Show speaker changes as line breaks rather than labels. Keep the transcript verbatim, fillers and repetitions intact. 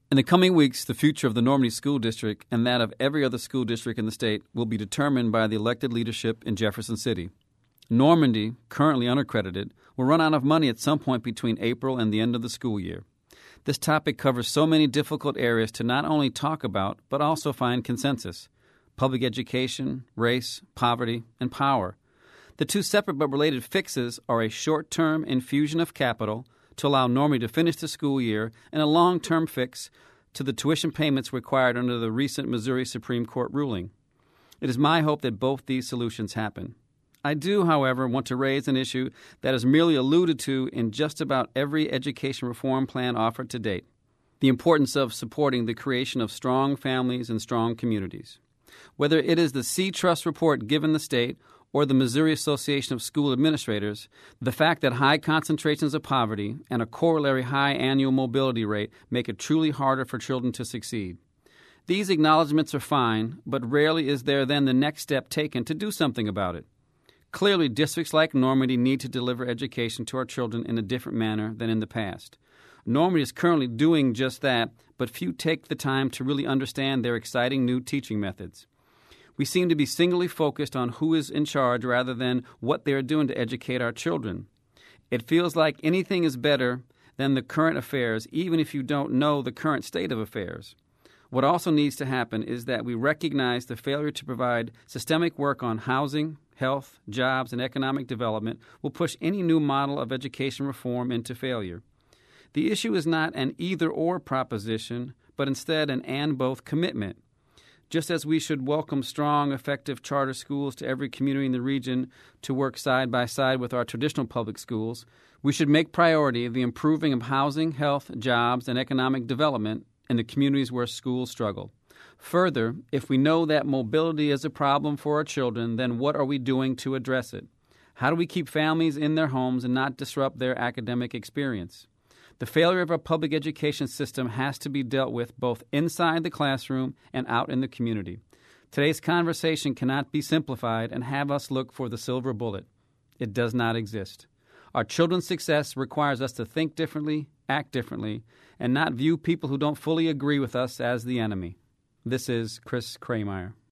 In the coming weeks, the future of the Normandy School District and that of every other school district in the state will be determined by the elected leadership in Jefferson City. Normandy, currently unaccredited, will run out of money at some point between April and the end of the school year. This topic covers so many difficult areas to not only talk about, but also find consensus: public education, race, poverty, and power. The two separate but related fixes are a short-term infusion of capital to allow Normandy to finish the school year and a long-term fix to the tuition payments required under the recent Missouri Supreme Court ruling. It is my hope that both these solutions happen. I do, however, want to raise an issue that is merely alluded to in just about every education reform plan offered to date: the importance of supporting the creation of strong families and strong communities. Whether it is the C-Trust report given the state or the Missouri Association of School Administrators, the fact that high concentrations of poverty and a corollary high annual mobility rate make it truly harder for children to succeed. These acknowledgments are fine, but rarely is there then the next step taken to do something about it. Clearly, districts like Normandy need to deliver education to our children in a different manner than in the past. Normandy is currently doing just that, but few take the time to really understand their exciting new teaching methods. We seem to be singly focused on who is in charge rather than what they are doing to educate our children. It feels like anything is better than the current affairs, even if you don't know the current state of affairs. What also needs to happen is that we recognize the failure to provide systemic work on housing, health, jobs, and economic development will push any new model of education reform into failure. The issue is not an either-or proposition, but instead an and-both commitment. Just as we should welcome strong, effective charter schools to every community in the region to work side by side with our traditional public schools, we should make priority the improving of housing, health, jobs, and economic development in the communities where schools struggle. Further, if we know that mobility is a problem for our children, then what are we doing to address it? How do we keep families in their homes and not disrupt their academic experience? The failure of our public education system has to be dealt with both inside the classroom and out in the community. Today's conversation cannot be simplified and have us look for the silver bullet. It does not exist. Our children's success requires us to think differently, act differently, and not view people who don't fully agree with us as the enemy. This is Chris Krameyer.